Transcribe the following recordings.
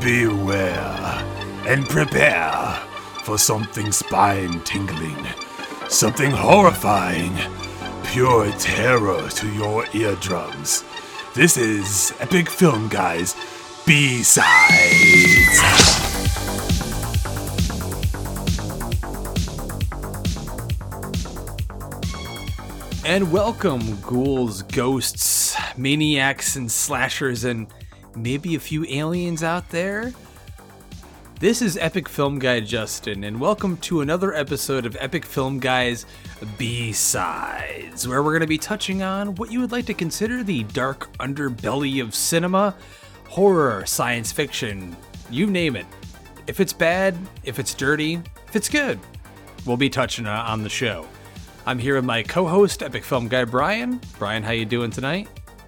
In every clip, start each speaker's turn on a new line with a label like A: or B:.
A: Beware and prepare for something spine-tingling, something horrifying, pure terror to your eardrums. This is Epic Film Guys B-Sides.
B: And welcome, ghouls, ghosts, maniacs, and slashers, and maybe a few aliens out there. This is Epic Film Guy Justin, and welcome to another episode of Epic Film Guy's B-Sides, where we're going to be touching on what you would like to consider the dark underbelly of cinema, horror, science fiction, you name it. If it's bad, if it's dirty, if it's good, we'll be touching on the show. I'm here with my co-host, Epic Film Guy Brian. Brian, how you doing tonight?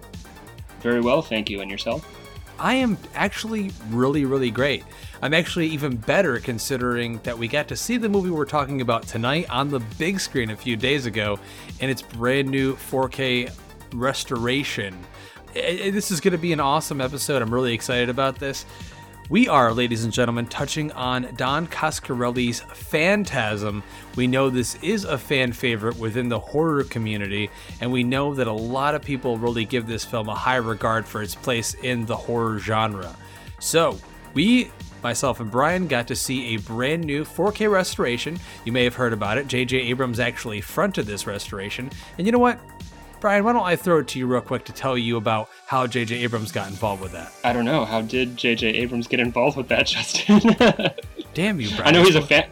C: Very well, thank you. And yourself?
B: I am actually really great. I'm actually even better considering that we got to see the movie we're talking about tonight on the big screen a few days ago, and its brand new 4K restoration. This is going to be an awesome episode. I'm really excited about this. We are, ladies and gentlemen, touching on Don Coscarelli's Phantasm. We know this is a fan favorite within the horror community, and we know that a lot of people really give this film a high regard for its place in the horror genre. So, we, myself and Brian, got to see a brand new 4K restoration. You may have heard about it. J.J. Abrams actually fronted this restoration. And you know what? Brian, why don't I throw it to you real quick to tell you about how J.J. Abrams got involved with that?
C: I don't know. How did J.J. Abrams get involved with that, Justin?
B: Damn you, Brian.
C: I know he's a fan.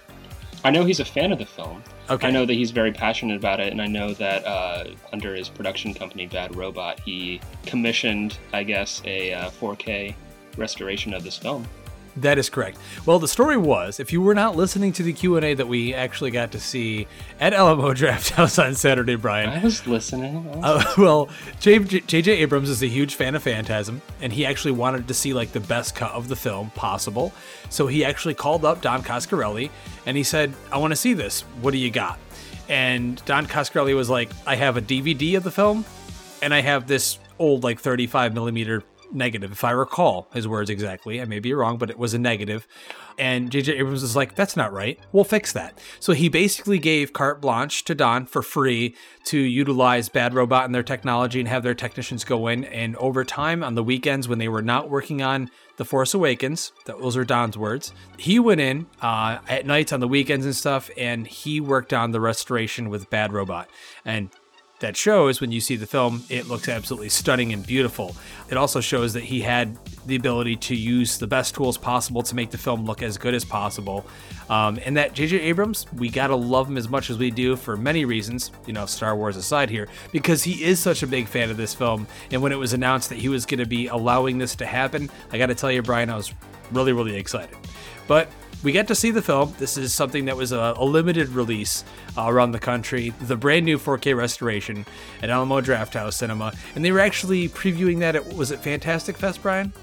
C: I know he's a fan of the film.
B: Okay.
C: I know that he's very passionate about it, and I know that under his production company, Bad Robot, he commissioned, I guess, a 4K restoration of this film.
B: That is correct. Well, the story was, if you were not listening to the Q&A that we actually got to see at Alamo Drafthouse on Saturday, Brian.
C: I was listening.
B: Well, J.J. Abrams is a huge fan of Phantasm, and he actually wanted to see like the best cut of the film possible. So he actually called up Don Coscarelli, and he said, I want to see this. What do you got? And Don Coscarelli was like, I have a DVD of the film, and I have this old like 35 millimeter negative, if I recall his words exactly. I may be wrong, but it was a negative. And J.J. Abrams was like, that's not right. We'll fix that. So he basically gave carte blanche to Don for free to utilize Bad Robot and their technology and have their technicians go in. And over time, on the weekends when they were not working on The Force Awakens, those are Don's words, he went in at nights on the weekends and stuff, and he worked on the restoration with Bad Robot. And that shows when you see the film, it looks absolutely stunning and beautiful. It also shows that he had the ability to use the best tools possible to make the film look as good as possible. And that J.J. Abrams, we gotta love him as much as we do for many reasons, you know, Star Wars aside here, because he is such a big fan of this film. And when it was announced that he was gonna be allowing this to happen, I gotta tell you, Brian, I was really excited. But we got to see the film. This is something that was a limited release around the country, the brand new 4K restoration at Alamo Drafthouse Cinema. And they were actually previewing that was it Fantastic Fest, Brian?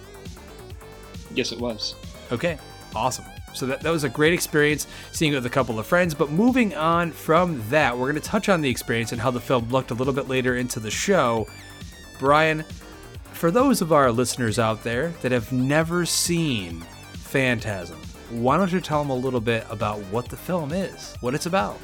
C: Yes, it was.
B: Okay, awesome. So that was a great experience seeing it with a couple of friends. But moving on from that, we're going to touch on the experience and how the film looked a little bit later into the show. Brian, for those of our listeners out there that have never seen Phantasm, why don't you tell them a little bit about what the film is, what it's about?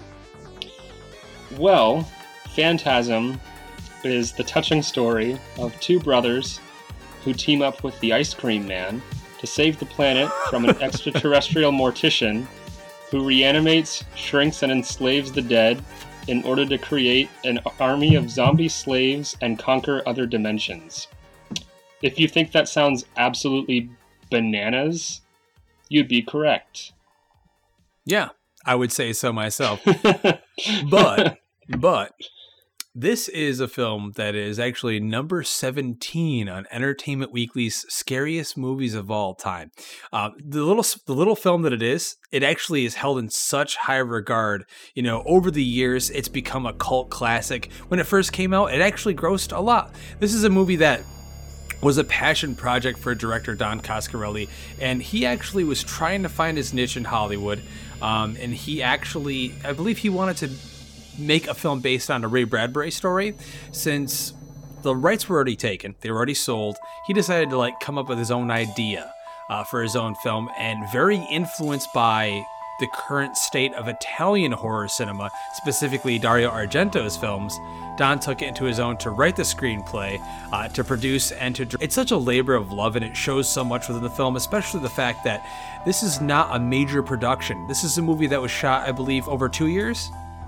C: Well, Phantasm is the touching story of two brothers who team up with the Ice Cream Man to save the planet from an extraterrestrial mortician who reanimates, shrinks, and enslaves the dead in order to create an army of zombie slaves and conquer other dimensions. If you think that sounds absolutely bananas, you'd be correct.
B: Yeah, I would say so myself. But this is a film that is actually number 17 on Entertainment Weekly's scariest movies of all time. The little film that it actually is held in such high regard. You know, over the years, it's become a cult classic. When it first came out, it actually grossed a lot. This is a movie that was a passion project for director Don Coscarelli, and he actually was trying to find his niche in Hollywood, and he actually, I believe he wanted to make a film based on a Ray Bradbury story. Since the rights were already taken, they were already sold, he decided to come up with his own idea. for his own film, and very influenced by the current state of Italian horror cinema, specifically Dario Argento's films. Don took it into his own to write the screenplay, to produce, and to direct. It's such a labor of love, and it shows so much within the film, especially the fact that this is not a major production. This is a movie that was shot, I believe, over 2 years?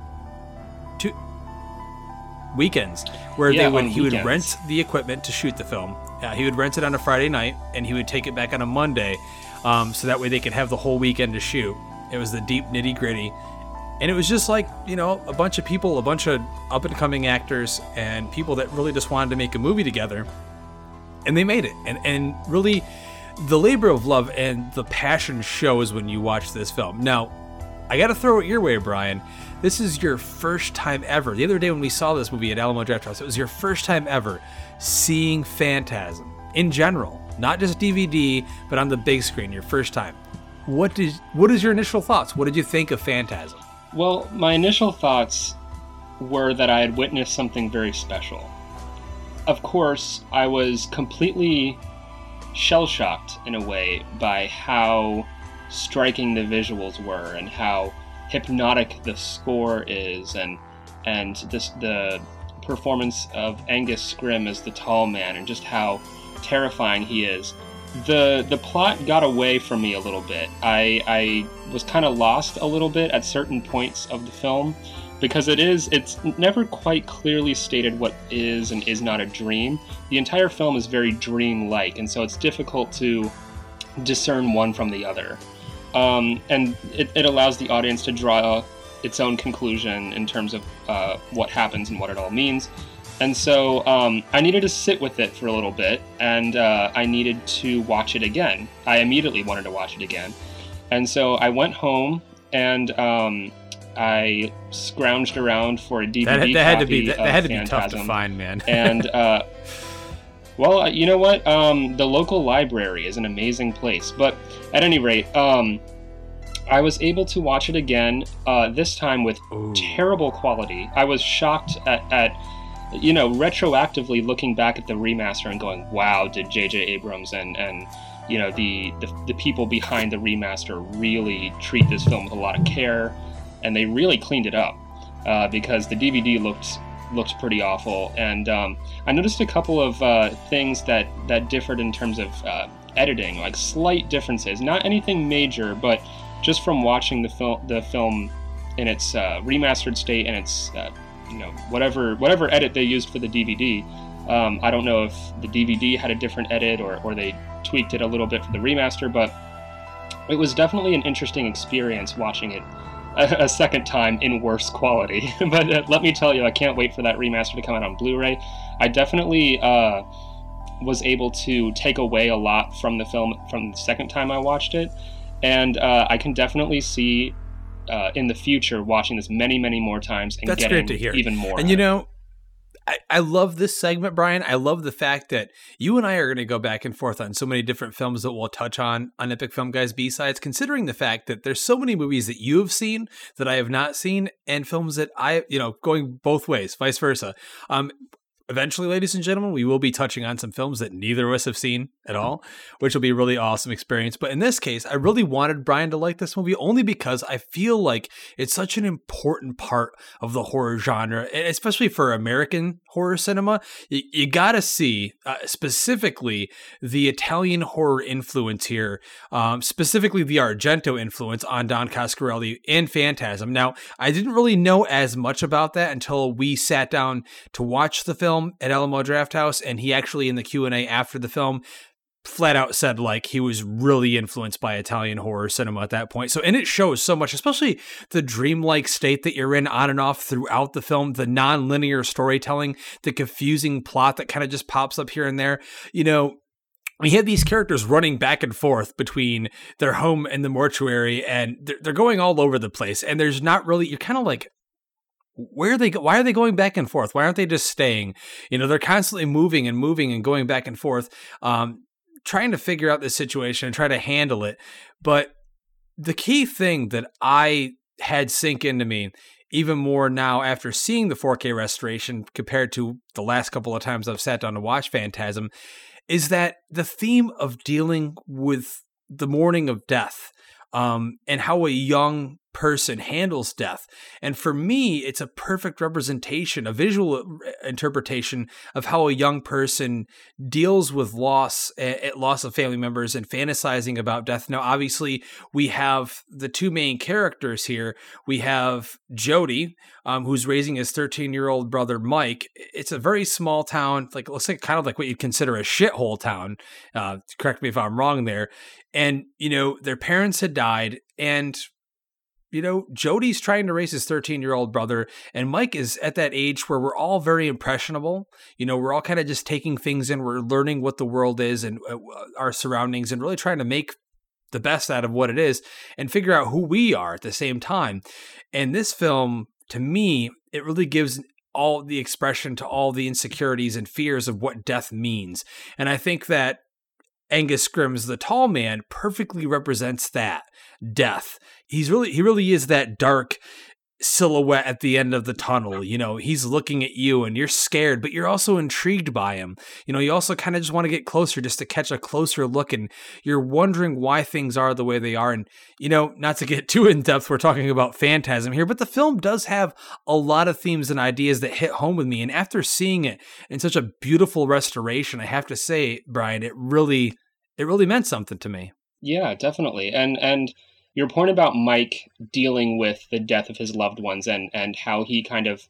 B: 2 weekends, where he would rent the equipment to shoot the film. He would rent it on a Friday night, and he would take it back on a Monday, so that way they could have the whole weekend to shoot. It was the deep nitty gritty. And it was just like, a bunch of people, a bunch of up-and-coming actors and people that really just wanted to make a movie together. And they made it. And really, the labor of love and the passion shows when you watch this film. Now, I got to throw it your way, Brian. This is your first time ever. The other day when we saw this movie at Alamo Drafthouse, it was your first time ever seeing Phantasm in general. Not just DVD, but on the big screen, your first time. What is your initial thoughts? What did you think of Phantasm?
C: Well, my initial thoughts were that I had witnessed something very special. Of course, I was completely shell-shocked in a way by how striking the visuals were and how hypnotic the score is, and the performance of Angus Scrimm as the tall man, and just how terrifying he is. The plot got away from me a little bit. I was kind of lost a little bit at certain points of the film, because it's never quite clearly stated what is and is not a dream. The entire film is very dream-like, and so it's difficult to discern one from the other. And it allows the audience to draw its own conclusion in terms of what happens and what it all means. And so I needed to sit with it for a little bit, and I needed to watch it again. I immediately wanted to watch it again. And so I went home, and I scrounged around for a DVD copy
B: that had to be
C: Phantasm.
B: tough to find, man.
C: And, well, you know what? The local library is an amazing place. But at any rate, I was able to watch it again, this time with terrible quality. I was shocked at retroactively looking back at the remaster and going, wow, did J.J. Abrams and the people behind the remaster really treat this film with a lot of care, and they really cleaned it up, because the DVD looked pretty awful. And I noticed a couple of things that differed in terms of editing, like slight differences, not anything major, but just from watching the film in its remastered state and its whatever edit they used for the DVD. I don't know if the DVD had a different edit or they tweaked it a little bit for the remaster, but it was definitely an interesting experience watching it a second time in worse quality. But let me tell you, I can't wait for that remaster to come out on Blu-ray. I definitely was able to take away a lot from the film from the second time I watched it, and I can definitely see in the future watching this many, many more times and
B: That's
C: getting
B: great to hear.
C: Even more.
B: And I love this segment, Brian. I love the fact that you and I are going to go back and forth on so many different films that we'll touch on Epic Film Guys B-Sides, considering the fact that there's so many movies that you have seen that I have not seen, and films that going both ways, vice versa. Eventually, ladies and gentlemen, we will be touching on some films that neither of us have seen at all, which will be a really awesome experience. But in this case, I really wanted Brian to like this movie only because I feel like it's such an important part of the horror genre, especially for American horror cinema. You got to see specifically the Italian horror influence here, specifically the Argento influence on Don Coscarelli and Phantasm. Now, I didn't really know as much about that until we sat down to watch the film at Alamo Drafthouse, and he actually in the Q&A after the film flat out said like he was really influenced by Italian horror cinema at that point. So, and it shows so much, especially the dreamlike state that you're in on and off throughout the film, the non-linear storytelling, the confusing plot that kind of just pops up here and there. We had these characters running back and forth between their home and the mortuary, and they're going all over the place, and there's not really, you're kind of like, why are they going back and forth? Why aren't they just staying? They're constantly moving and going back and forth, trying to figure out this situation and try to handle it. But the key thing that I had sink into me even more now after seeing the 4K restoration compared to the last couple of times I've sat down to watch Phantasm is that the theme of dealing with the mourning of death, and how a young person handles death. And for me, it's a perfect representation, a visual interpretation of how a young person deals with loss of family members and fantasizing about death. Now, obviously, we have the two main characters here. We have Jody, who's raising his 13-year-old brother, Mike. It's a very small town, like looks like kind of like what you'd consider a shithole town. Correct me if I'm wrong there. And, their parents had died, and Jody's trying to raise his 13-year-old brother, and Mike is at that age where we're all very impressionable. We're all kind of just taking things in. We're learning what the world is and our surroundings, and really trying to make the best out of what it is and figure out who we are at the same time. And this film, to me, it really gives all the expression to all the insecurities and fears of what death means. And I think that Angus Scrimm's The Tall Man perfectly represents that death. He really is that dark silhouette at the end of the tunnel. He's looking at you and you're scared, but you're also intrigued by him. You also kind of just want to get closer just to catch a closer look, and you're wondering why things are the way they are. And, not to get too in depth, we're talking about Phantasm here, but the film does have a lot of themes and ideas that hit home with me. And after seeing it in such a beautiful restoration, I have to say, Brian, it really meant something to me.
C: Yeah, definitely. And your point about Mike dealing with the death of his loved ones and how he kind of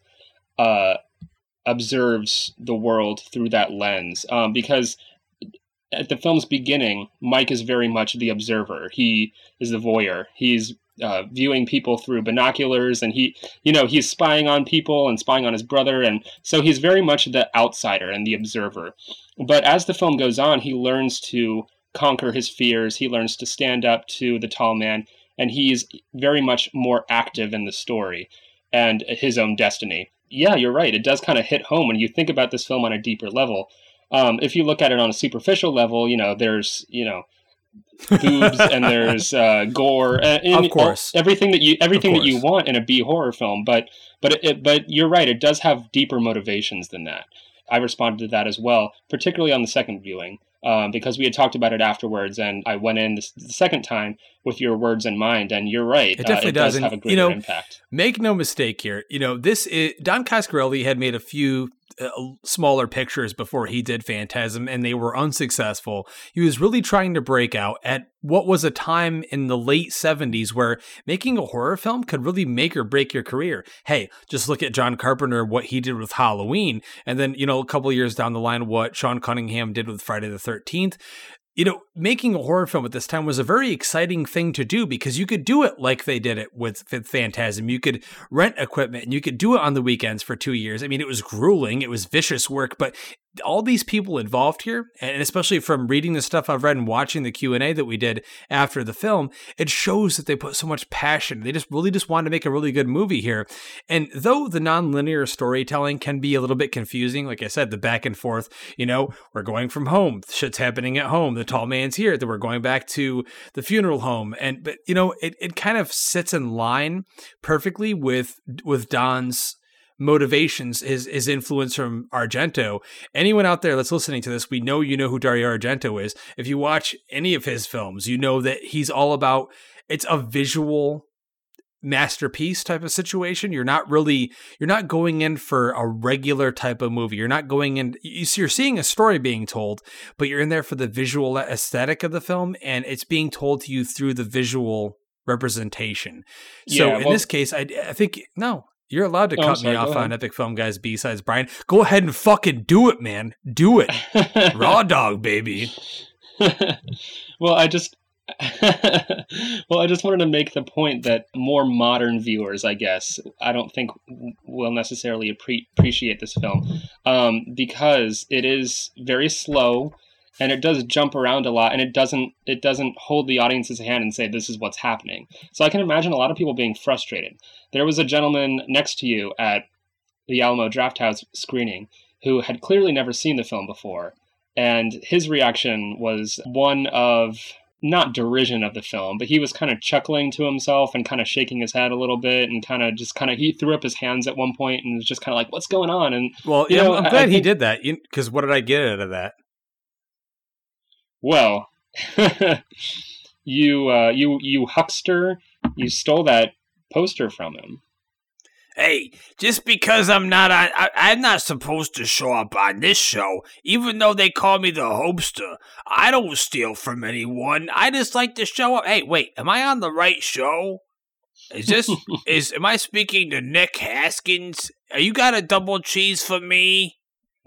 C: observes the world through that lens. Because at the film's beginning, Mike is very much the observer. He is the voyeur. He's viewing people through binoculars, and he's spying on people and spying on his brother. And so he's very much the outsider and the observer. But as the film goes on, he learns to conquer his fears. He learns to stand up to the tall man, and he's very much more active in the story and his own destiny. Yeah, you're right. It does kind of hit home when you think about this film on a deeper level. If you look at it on a superficial level, there's, boobs and there's gore, and
B: of course,
C: everything that you want in a B horror film. But you're right. It does have deeper motivations than that. I responded to that as well, particularly on the second viewing. Because we had talked about it afterwards, and I went in the second time with your words in mind, and you're right.
B: It definitely does
C: have a greater impact.
B: Make no mistake here. Don Coscarelli had made a few smaller pictures before he did Phantasm, and they were unsuccessful. He was really trying to break out at what was a time in the late 70s where making a horror film could really make or break your career. Hey, just look at John Carpenter, what he did with Halloween, and then, a couple years down the line, what Sean Cunningham did with Friday the 13th. Making a horror film at this time was a very exciting thing to do because you could do it like they did it with Phantasm. You could rent equipment and you could do it on the weekends for 2 years. I mean, it was grueling. It was vicious work, but all these people involved here, and especially from reading the stuff I've read and watching the Q&A that we did after the film, it shows that they put so much passion. They just wanted to make a really good movie here. And though the nonlinear storytelling can be a little bit confusing, like I said, the back and forth, we're going from home, shit's happening at home, the tall man's here, then we're going back to the funeral home. But it kind of sits in line perfectly with Don's motivations, his influence from Argento. Anyone out there that's listening to this, we know you know who Dario Argento is. If you watch any of his films, you know that he's all about, it's a visual masterpiece type of situation. You're not going in for a regular type of movie. You're not going in, you're seeing a story being told, but you're in there for the visual aesthetic of the film, and it's being told to you through the visual representation. So in this case, I think, no, you're allowed to cut me off on Epic Film Guys B-Sides, Brian. Go ahead and fucking do it, man. Do it. Raw dog, baby.
C: Well, I just wanted to make the point that more modern viewers, I guess, I don't think will necessarily appreciate this film because it is very slow. And it does jump around a lot, and it doesn't hold the audience's hand and say, this is what's happening. So I can imagine a lot of people being frustrated. There was a gentleman next to you at the Alamo Drafthouse screening who had clearly never seen the film before. And his reaction was one of, not derision of the film, but he was kind of chuckling to himself and kind of shaking his head a little bit and he threw up his hands at one point and was just kind of like, what's going on? And
B: well, I'm glad he did that, because what did I get out of that?
C: Well, you huckster, you stole that poster from him.
D: Hey, just because I'm not supposed to show up on this show, even though they call me the hostster. I don't steal from anyone. I just like to show up. Hey, wait, am I on the right show? Am I speaking to Nick Haskins? You got a double cheese for me?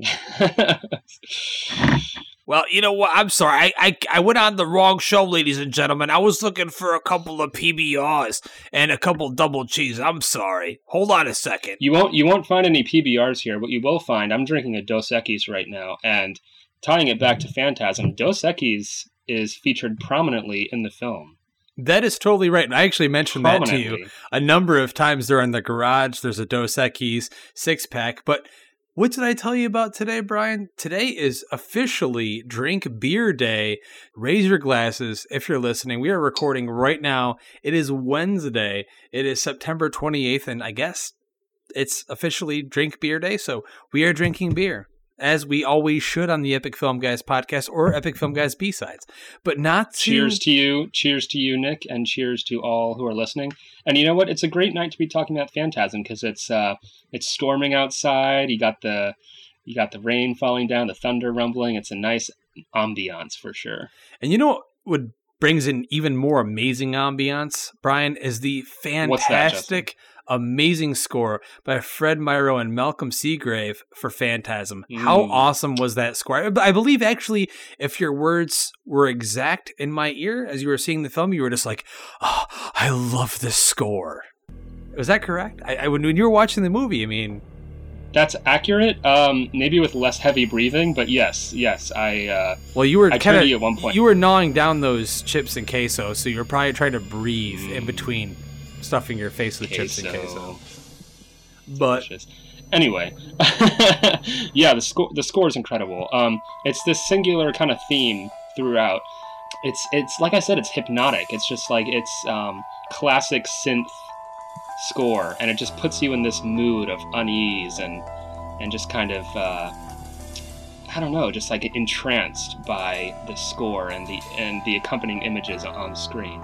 D: Well, you know what? I'm sorry. I went on the wrong show, ladies and gentlemen. I was looking for a couple of PBRs and a couple double cheese. I'm sorry. Hold on a second.
C: You won't find any PBRs here. What you will find, I'm drinking a Dos Equis right now, and tying it back to Phantasm, Dos Equis is featured prominently in the film.
B: That is totally right. And I actually mentioned that to you a number of times during the garage. There's a Dos Equis 6-pack, but what did I tell you about today, Brian? Today is officially Drink Beer Day. Raise your glasses if you're listening. We are recording right now. It is Wednesday. It is September 28th, and I guess it's officially Drink Beer Day, so we are drinking beer, as we always should on the Epic Film Guys podcast or Epic Film Guys B-Sides. But not to...
C: Cheers to you, Nick, and cheers to all who are listening. And you know what? It's a great night to be talking about Phantasm because it's storming outside. You got the rain falling down, the thunder rumbling. It's a nice ambiance for sure.
B: And you know what brings in even more amazing ambiance, Brian, is the fantastic, amazing score by Fred Myrow and Malcolm Seagrave for Phantasm. How awesome was that score? I believe, actually, if your words were exact in my ear as you were seeing the film, you were just like, oh, I love this score. Was that correct? When you were watching the movie, I mean...
C: That's accurate. Maybe with less heavy breathing, but yes.
B: Well, you were
C: I turned to you at one point.
B: You were gnawing down those chips and queso, so you were probably trying to breathe in between stuffing your face with chips and queso. But
C: anyway, yeah, the score is incredible. It's this singular kind of theme throughout. It's like I said, it's hypnotic. It's just like it's classic synth score, and it just puts you in this mood of unease and just kind of I don't know, just like entranced by the score and the accompanying images on screen.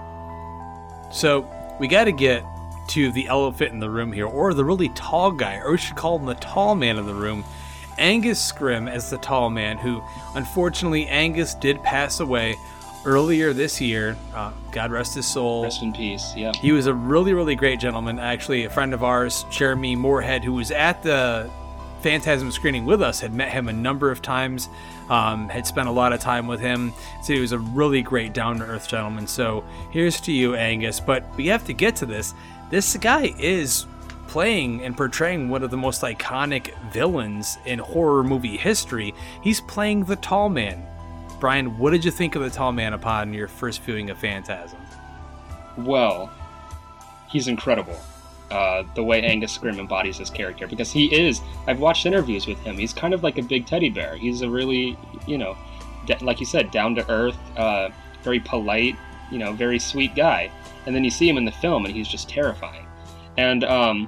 B: So we got to get to the elephant in the room here, or the really tall guy, or we should call him the tall man in the room, Angus Scrimm as the tall man, who unfortunately Angus did pass away earlier this year. God rest his soul.
C: Rest in peace. Yeah.
B: He was a really, really great gentleman. Actually, a friend of ours, Jeremy Moorhead, who was at the Phantasm screening with us, had met him a number of times, had spent a lot of time with him. So he was a really great down-to-earth gentleman. So here's to you, Angus. But we have to get to this. This guy is playing and portraying one of the most iconic villains in horror movie history. He's playing the Tall Man. Brian, what did you think of the Tall Man upon your first viewing of Phantasm?
C: Well, he's incredible. The way Angus Scrimm embodies his character, because he is, I've watched interviews with him, he's kind of like a big teddy bear. He's a really, like you said, down-to-earth, very polite, very sweet guy. And then you see him in the film, and he's just terrifying. And,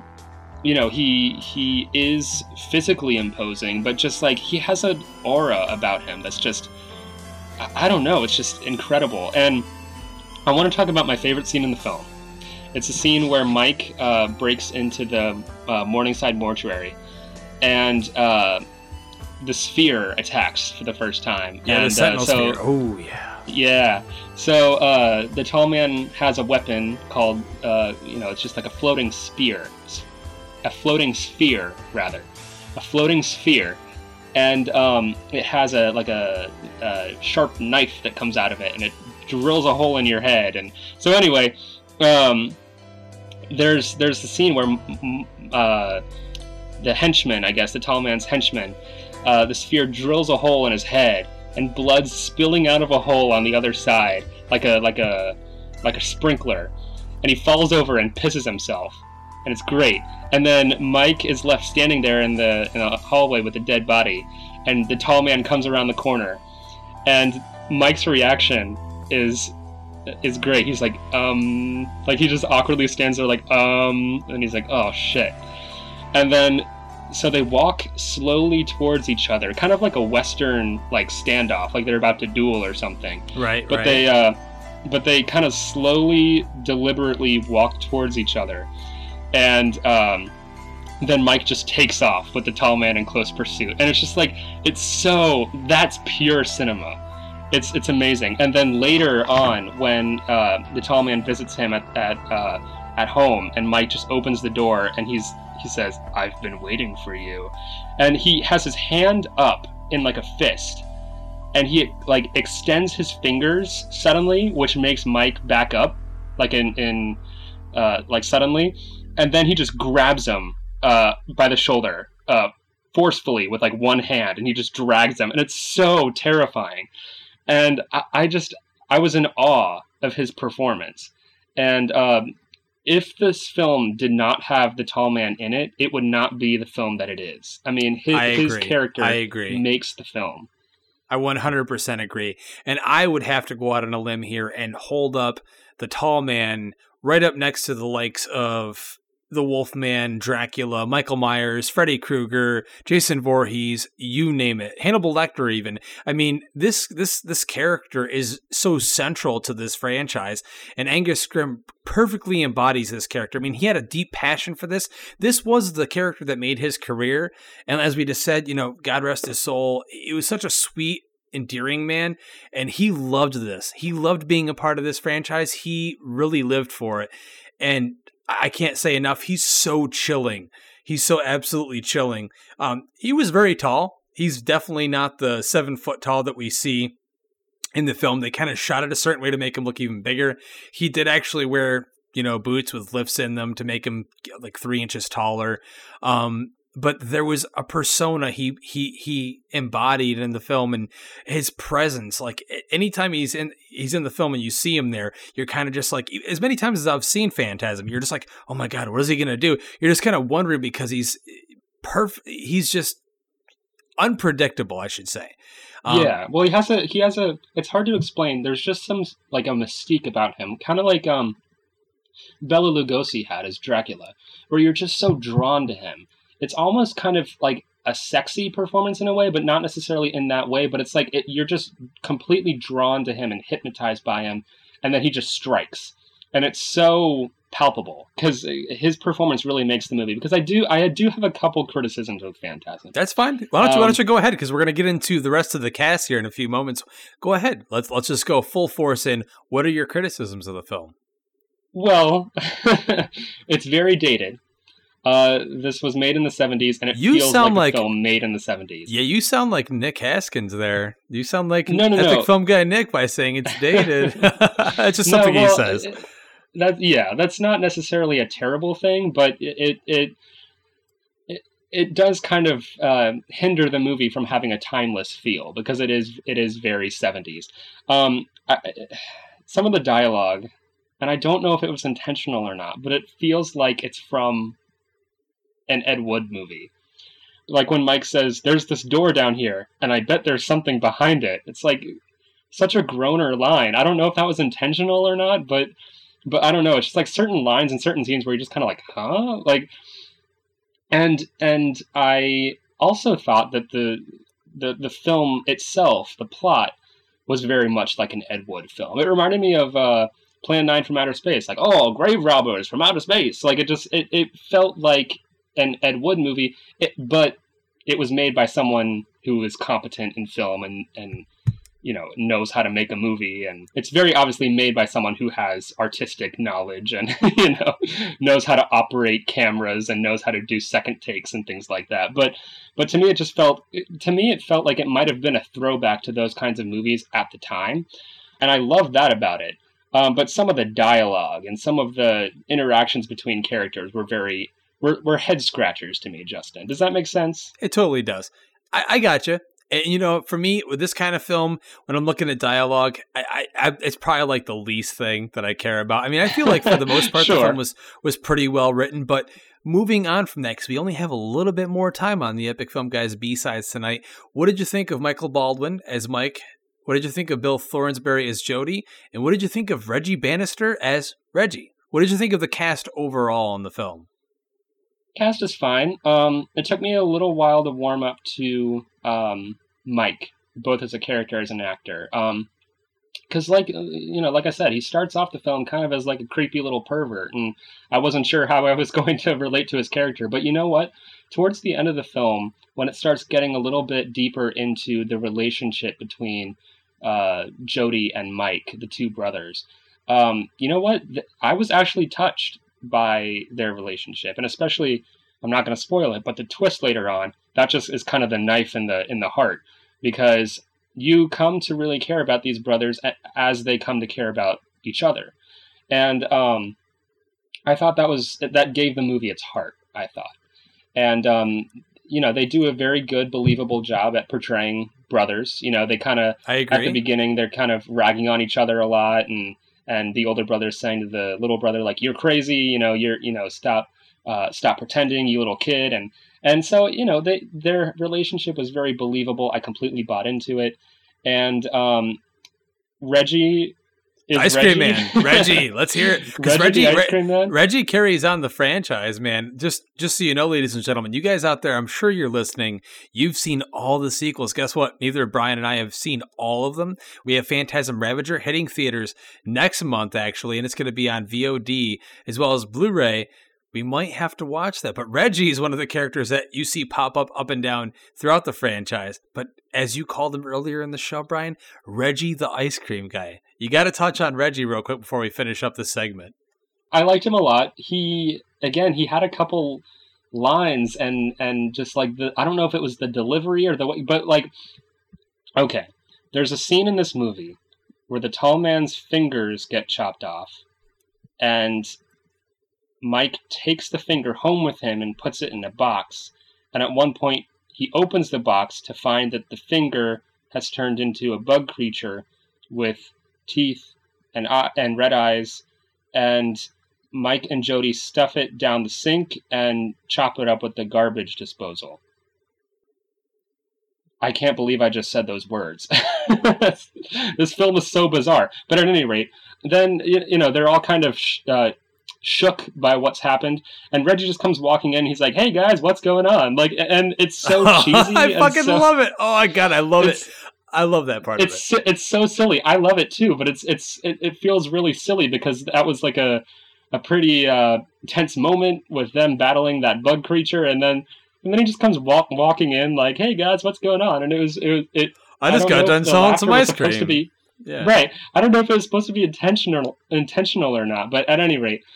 C: he is physically imposing, but just like, he has an aura about him that's just, I don't know, it's just incredible. And I want to talk about my favorite scene in the film. It's a scene where Mike breaks into the Morningside mortuary, and the sphere attacks for the first time.
B: Yeah,
C: and,
B: the Sentinel sphere. Oh, yeah.
C: Yeah. So the Tall Man has a weapon called, it's just like a floating sphere. A floating sphere. And it has a sharp knife that comes out of it, and it drills a hole in your head. And so anyway, there's the scene where the henchman, I guess, the Tall Man's henchman, the sphere drills a hole in his head, and blood's spilling out of a hole on the other side, like a sprinkler, and he falls over and pisses himself, and it's great. And then Mike is left standing there in a hallway with a dead body, and the Tall Man comes around the corner, and Mike's reaction is great. He's like he just awkwardly stands there and he's like, oh shit. And then so they walk slowly towards each other, kind of like a Western standoff, like they're about to duel or something.
B: Right.
C: But
B: right.
C: but they kind of slowly, deliberately walk towards each other. And then Mike just takes off with the tall man in close pursuit. And it's just like, that's pure cinema. It's amazing. And then later on, when the tall man visits him at home, and Mike just opens the door, and he says, "I've been waiting for you," and he has his hand up in like a fist, and he like extends his fingers suddenly, which makes Mike back up, like like suddenly, and then he just grabs him by the shoulder forcefully with like one hand, and he just drags him, and it's so terrifying. And I was in awe of his performance. And if this film did not have the tall man in it, it would not be the film that it is. I mean, his character makes the film.
B: I 100% agree. And I would have to go out on a limb here and hold up the tall man right up next to the likes of the Wolfman, Dracula, Michael Myers, Freddy Krueger, Jason Voorhees, you name it, Hannibal Lecter even. I mean, this character is so central to this franchise, and Angus Scrimm perfectly embodies this character. I mean, he had a deep passion for this. This was the character that made his career, and as we just said, God rest his soul, it was such a sweet, endearing man, and he loved this. He loved being a part of this franchise. He really lived for it, and I can't say enough. He's so chilling. He's so absolutely chilling. He was very tall. He's definitely not the 7 foot tall that we see in the film. They kind of shot it a certain way to make him look even bigger. He did actually wear, boots with lifts in them to make him like 3 inches taller. But there was a persona he embodied in the film, and his presence. Like anytime he's in the film and you see him there, you're kind of just like, as many times as I've seen Phantasm, you're just like, oh my God, what is he gonna do? You're just kind of wondering because he's perfect. He's just unpredictable, I should say.
C: Yeah, well, he has a. It's hard to explain. There's just some like a mystique about him, kind of like Bela Lugosi had as Dracula, where you're just so drawn to him. It's almost kind of like a sexy performance in a way, but not necessarily in that way. But it's like you're just completely drawn to him and hypnotized by him, and then he just strikes, and it's so palpable because his performance really makes the movie. Because I do have a couple criticisms of Phantasm.
B: That's fine. Why don't you go ahead? Because we're going to get into the rest of the cast here in a few moments. Go ahead. Let's just go full force in. What are your criticisms of the film?
C: Well, it's very dated. This was made in the 70s, and it feels like a film made in the 70s.
B: Yeah, you sound like Nick Haskins there. You sound like Epic Film Guy Nick by saying it's dated. It's just something he says.
C: That's not necessarily a terrible thing, but it does kind of hinder the movie from having a timeless feel, because it is very 70s. Some of the dialogue, and I don't know if it was intentional or not, but it feels like it's from an Ed Wood movie. Like when Mike says, "There's this door down here, and I bet there's something behind it." It's like such a groaner line. I don't know if that was intentional or not, but I don't know. It's just like certain lines and certain scenes where you're just kind of like, huh? Like, and I also thought that the film itself, the plot, was very much like an Ed Wood film. It reminded me of Plan 9 from Outer Space. Like, oh, grave robbers from outer space. Like it felt like an Ed Wood movie, but it was made by someone who is competent in film and knows how to make a movie, and it's very obviously made by someone who has artistic knowledge and knows how to operate cameras and knows how to do second takes and things like that. But to me, it felt like it might have been a throwback to those kinds of movies at the time, and I love that about it. But some of the dialogue and some of the interactions between characters were head scratchers to me, Justin. Does that make sense?
B: It totally does. I gotcha. And, for me, with this kind of film, when I'm looking at dialogue, I it's probably like the least thing that I care about. I mean, I feel like for the most part,
C: Sure.
B: The film was pretty well written. But moving on from that, because we only have a little bit more time on the Epic Film Guys B-sides tonight, what did you think of Michael Baldwin as Mike? What did you think of Bill Thornsberry as Jody? And what did you think of Reggie Bannister as Reggie? What did you think of the cast overall in the film?
C: Cast is fine. It took me a little while to warm up to Mike, both as a character as an actor. because like like I said, he starts off the film kind of as like a creepy little pervert, and I wasn't sure how I was going to relate to his character. But you know what? Towards the end of the film, when it starts getting a little bit deeper into the relationship between Jody and Mike, the two brothers, you know what? I was actually touched by their relationship, and especially, I'm not going to spoil it, but the twist later on, that just is kind of the knife in the heart, because you come to really care about these brothers as they come to care about each other. And I thought that gave the movie its heart, I thought. And, they do a very good, believable job at portraying brothers. They kind of, at the beginning, they're kind of ragging on each other a lot. And the older brother is saying to the little brother, like, you're crazy, stop pretending, you little kid. And so, their relationship was very believable. I completely bought into it. And Reggie is
B: Ice Cream Man. Reggie, let's hear it. Because Reggie carries on the franchise, man. Just so you know, ladies and gentlemen, you guys out there, I'm sure you're listening. You've seen all the sequels. Guess what? Neither Brian and I have seen all of them. We have Phantasm Ravager hitting theaters next month, actually, and it's going to be on VOD as well as Blu-ray. We might have to watch that. But Reggie is one of the characters that you see pop up and down throughout the franchise. But as you called him earlier in the show, Brian, Reggie the ice cream guy. You got to touch on Reggie real quick before we finish up this segment.
C: I liked him a lot. He had a couple lines and just like I don't know if it was the delivery or the way, but like, okay, there's a scene in this movie where the tall man's fingers get chopped off, and Mike takes the finger home with him and puts it in a box. And at one point, he opens the box to find that the finger has turned into a bug creature with teeth and red eyes. And Mike and Jody stuff it down the sink and chop it up with the garbage disposal. I can't believe I just said those words. This film is so bizarre. But at any rate, then, they're all kind of shook by what's happened, and Reggie just comes walking in. He's like, "Hey guys, what's going on?" Like, and it's so cheesy.
B: I fucking love it. Oh my god, I love it. I love that part of it.
C: It's so silly. I love it too, but it feels really silly because that was like a pretty tense moment with them battling that bug creature, and then he just comes walking in like, "Hey guys, what's going on?" And it.
B: I just got done selling some ice cream.
C: Yeah. Right. I don't know if it was supposed to be intentional or not, but at any rate.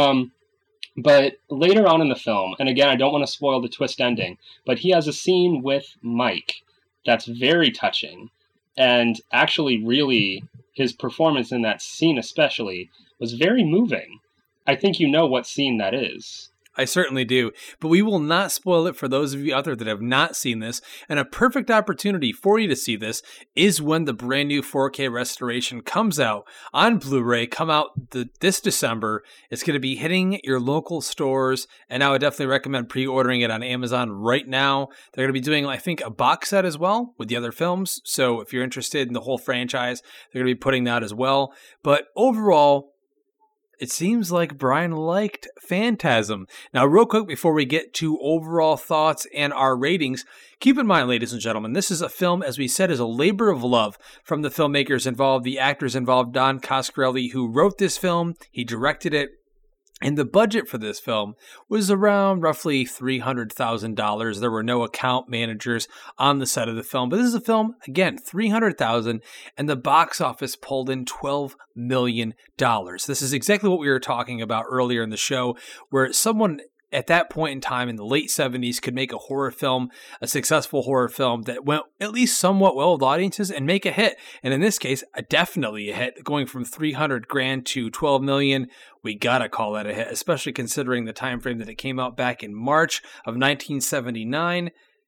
C: But later on in the film, and again, I don't want to spoil the twist ending, but he has a scene with Mike that's very touching, and actually really, his performance in that scene especially was very moving. I think you know what scene that is.
B: I certainly do, but we will not spoil it for those of you out there that have not seen this, and a perfect opportunity for you to see this is when the brand new 4K restoration comes out on Blu-ray, this December. It's going to be hitting your local stores, and I would definitely recommend pre-ordering it on Amazon right now. They're going to be doing, I think, a box set as well with the other films, so if you're interested in the whole franchise, they're going to be putting that as well. But overall, it seems like Brian liked Phantasm. Now, real quick, before we get to overall thoughts and our ratings, keep in mind, ladies and gentlemen, this is a film, as we said, is a labor of love from the filmmakers involved, the actors involved. Don Coscarelli, who wrote this film, he directed it. And the budget for this film was around roughly $300,000. There were no account managers on the set of the film. But this is a film, again, $300,000, and the box office pulled in $12 million. This is exactly what we were talking about earlier in the show, where someone at that point in time in the late 70s could make a horror film, a successful horror film that went at least somewhat well with audiences and make a hit. And in this case, definitely a hit, going from $300,000 to $12 million. We gotta call that a hit, especially considering the time frame that it came out back in March of 1979.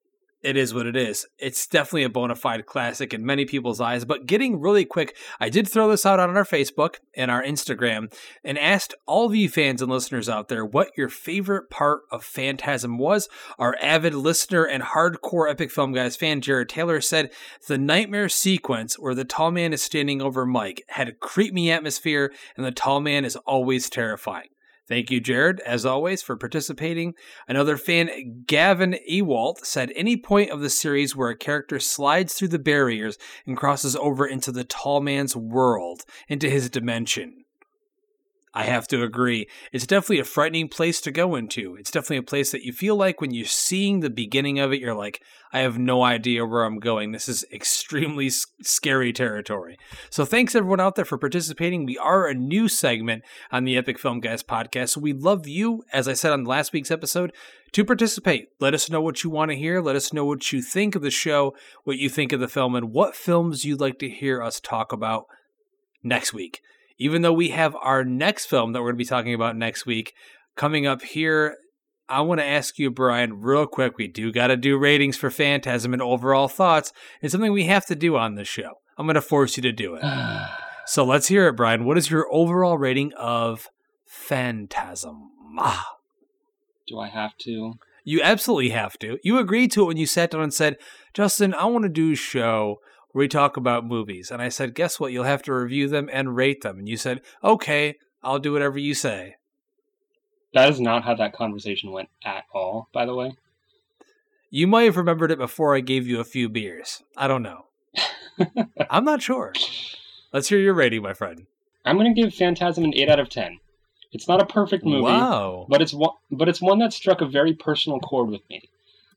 B: It is what it is. It's definitely a bona fide classic in many people's eyes. But getting really quick, I did throw this out on our Facebook and our Instagram and asked all of you fans and listeners out there what your favorite part of Phantasm was. Our avid listener and hardcore Epic Film Guys fan, Jared Taylor, said the nightmare sequence where the tall man is standing over Mike had a creep me atmosphere, and the tall man is always terrifying. Thank you, Jared, as always, for participating. Another fan, Gavin Ewalt, said any point of the series where a character slides through the barriers and crosses over into the tall man's world, into his dimension. I have to agree. It's definitely a frightening place to go into. It's definitely a place that you feel like when you're seeing the beginning of it, you're like, I have no idea where I'm going. This is extremely scary territory. So thanks everyone out there for participating. We are a new segment on the Epic Film Guys podcast. So we'd love you, as I said on last week's episode, to participate. Let us know what you want to hear. Let us know what you think of the show, what you think of the film, and what films you'd like to hear us talk about next week. Even though we have our next film that we're going to be talking about next week coming up here, I want to ask you, Brian, real quick. We do got to do ratings for Phantasm and overall thoughts. It's something we have to do on this show. I'm going to force you to do it. So let's hear it, Brian. What is your overall rating of Phantasm?
C: Do I have to?
B: You absolutely have to. You agreed to it when you sat down and said, Justin, I want to do a show where we talk about movies. And I said, guess what? You'll have to review them and rate them. And you said, okay, I'll do whatever you say.
C: That is not how that conversation went at all, by the way.
B: You might have remembered it before I gave you a few beers. I don't know. I'm not sure. Let's hear your rating, my friend.
C: I'm going to give Phantasm an 8 out of 10. It's not a perfect movie,
B: wow,
C: but it's one that struck a very personal chord with me.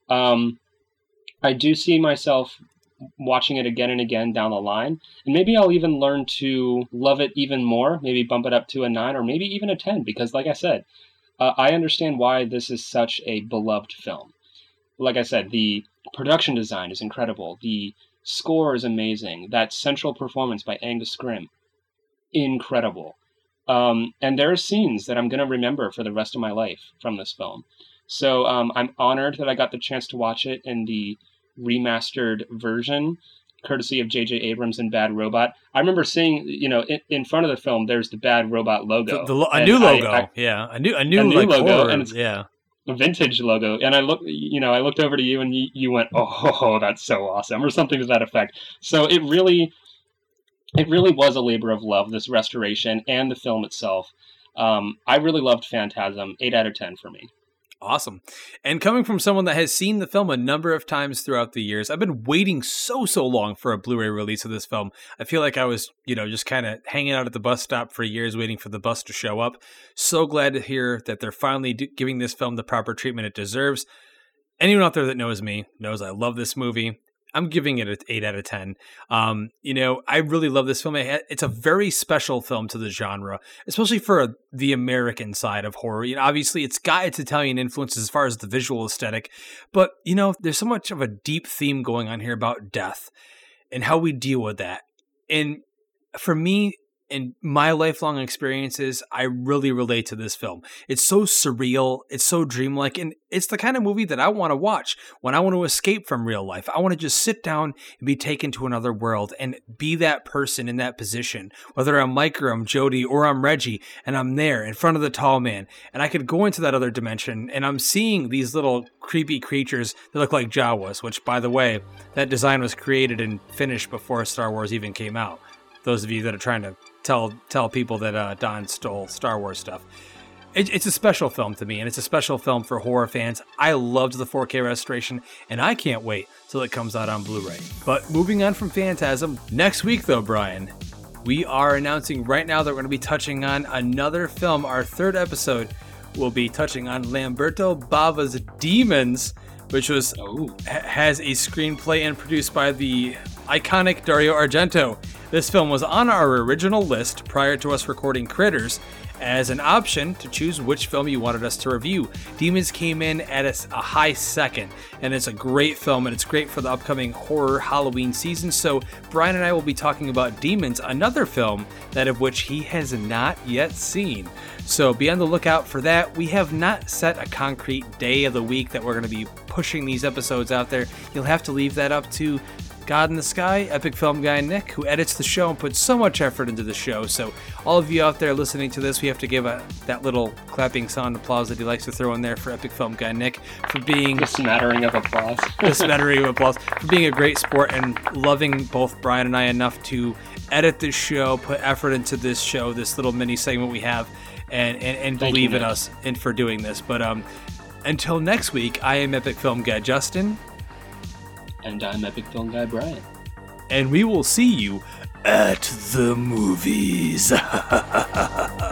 C: I do see myself watching it again and again down the line, and maybe I'll even learn to love it even more, maybe bump it up to a 9 or maybe even a 10, because like I said, I understand why this is such a beloved film. Like I said, the production design is incredible, the score is amazing, that central performance by Angus Scrimm, incredible. And there are scenes that I'm going to remember for the rest of my life from this film. So I'm honored that I got the chance to watch it in the remastered version, courtesy of J.J. Abrams and Bad Robot. I remember seeing, in front of the film, there's the Bad Robot logo.
B: A new logo. A new logo. Horror,
C: and it's a vintage logo. And I looked over to you and you went, oh, that's so awesome, or something to that effect. So it really was a labor of love, this restoration and the film itself. I really loved Phantasm. 8 out of 10 for me.
B: Awesome. And coming from someone that has seen the film a number of times throughout the years, I've been waiting so long for a Blu-ray release of this film. I feel like I was, just kind of hanging out at the bus stop for years waiting for the bus to show up. So glad to hear that they're finally giving this film the proper treatment it deserves. Anyone out there that knows me knows I love this movie. I'm giving it an 8 out of 10. I really love this film. It's a very special film to the genre, especially for the American side of horror. Obviously, it's got its Italian influence as far as the visual aesthetic, but, there's so much of a deep theme going on here about death and how we deal with that. And for me, in my lifelong experiences, I really relate to this film. It's so surreal, it's so dreamlike, and it's the kind of movie that I want to watch when I want to escape from real life. I want to just sit down and be taken to another world and be that person in that position, whether I'm Mike or I'm Jody or I'm Reggie, and I'm there in front of the tall man, and I could go into that other dimension, and I'm seeing these little creepy creatures that look like Jawas, which, by the way, that design was created and finished before Star Wars even came out. Those of you that are trying to tell people that Don stole Star Wars stuff. It's a special film to me, and it's a special film for horror fans. I loved the 4K restoration, and I can't wait till it comes out on Blu-ray. But moving on from Phantasm, next week though, Brian, we are announcing right now that we're going to be touching on another film. Our third episode will be touching on Lamberto Bava's Demons, which has a screenplay and produced by the iconic Dario Argento. This film was on our original list prior to us recording Critters as an option to choose which film you wanted us to review. Demons came in at a high second, and it's a great film, and it's great for the upcoming horror Halloween season. So Brian and I will be talking about Demons, another film that of which he has not yet seen. So be on the lookout for that. We have not set a concrete day of the week that we're going to be pushing these episodes out there. You'll have to leave that up to God in the Sky, Epic Film Guy Nick, who edits the show and puts so much effort into the show. So all of you out there listening to this, we have to give that little clapping sound applause that he likes to throw in there for Epic Film Guy Nick for being
C: the smattering of applause.
B: The smattering of applause for being a great sport and loving both Brian and I enough to edit this show, put effort into this show, this little mini segment we have. and
C: Thank
B: believe
C: you,
B: in
C: Nick.
B: us and for doing this. But until next week, I am Epic Film Guy Justin,
C: And I'm Epic Film Guy Brian.
B: and we will see you at the movies.